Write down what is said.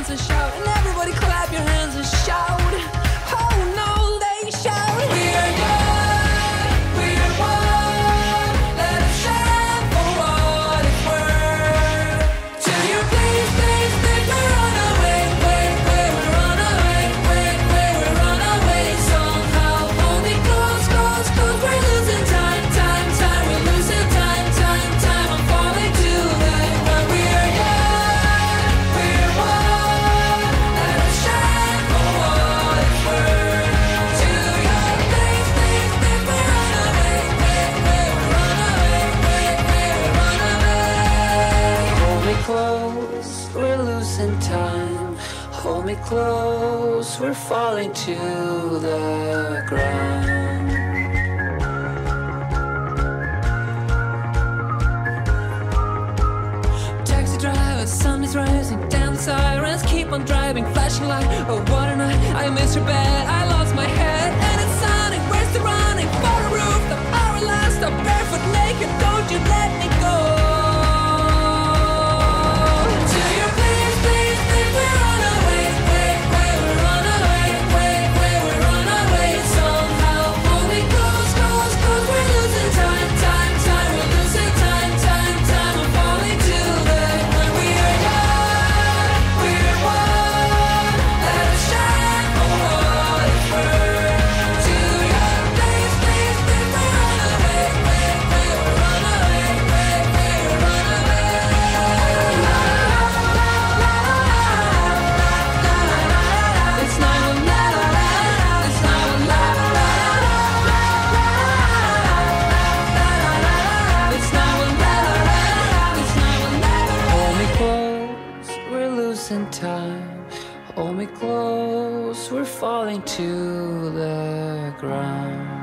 hands and shout, and everybody clap your hands and shout. Oh no, they shout. We are young, we are one. Let us shine for what it's worth. To your please, please, please, we run away, wait, wait, we run away, wait, wait, we run away. Somehow, hold me close, close, close. We're losing time, time, time. We're losing time, time, time. I'm falling to the ground. We are young, we are one. Let us shine for what it's worth. To your please, please, please, we run away, wait, wait, we run away, wait, wait, we run away. Hold me close, we're losing time. Hold me close, we're falling to the ground. Taxi driver, sun is rising, down the sirens keep on driving, flashing light. Oh, what a night! I miss your bed, I lost my head, and it's sunny. Where's the running? For the roof, the our last, I'm barefoot naked. Don't you let me go. To your please, please, please, we run away, wait, wait, we run away, wait, wait, we run away. Somehow, hold me close, close, close. We're losing time, time, time. We're losing time, time, time. I'm falling to the ground. We are young, we are one. Let us shine for what it's worth. To your please, please, please, we run away, wait, wait, we run away, wait, wait, we run away. It's 9/11. It's 9/11. It's 9/11. It's 9/11. Hold me close, we're losing time. Hold me close, we're falling to the ground.